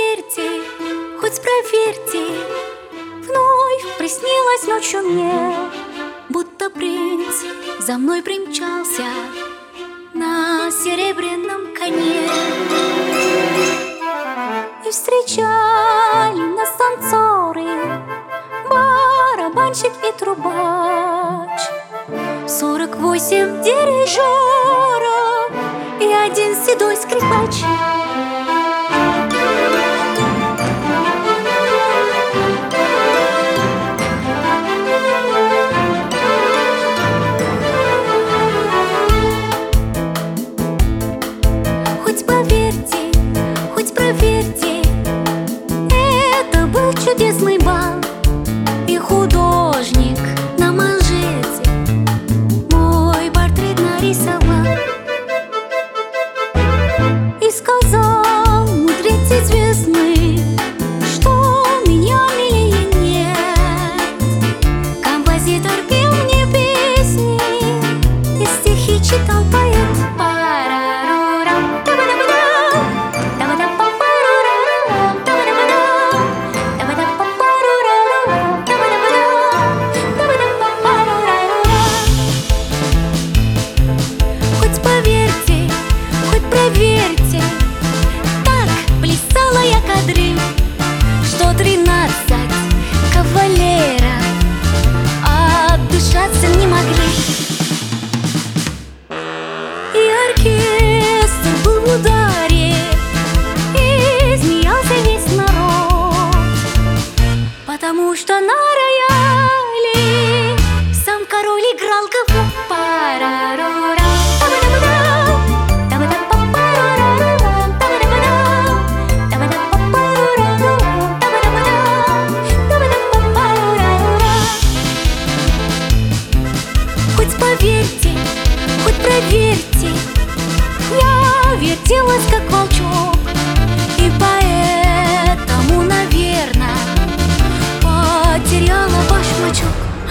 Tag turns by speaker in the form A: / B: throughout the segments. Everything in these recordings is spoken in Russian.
A: поверьте, хоть проверьте, вновь приснилось ночью мне, будто принц за мной примчался на серебряном коне. И встречали нас танцоры, барабанщик и трубач, 48 дирижеров и один седой скрипач. Хоть поверьте, хоть проверьте, это был чудесный бал, и художник на манжете мой портрет нарисовал. И сказал мудрец известный, что меня милее нет. Композитор пел мне песни, и стихи читал поэт. Хоть поверьте, хоть проверьте, так плясала я кадриль, что 13 кавалеров отдышаться не могли. И оркестр был в ударе, и смеялся весь народ, потому что на рояле сам король играл гавот. Хоть поверьте, хоть проверьте, я вертелась как волчок, и поэтому, наверное, потеряла башмачок.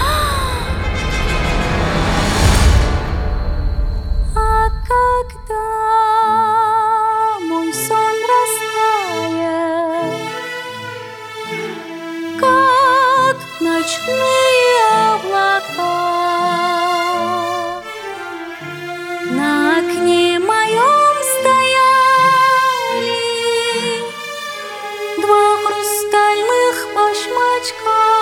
A: А когда мой сон растает, как ночные облака, на окне моем стояли два хрустальных башмачка.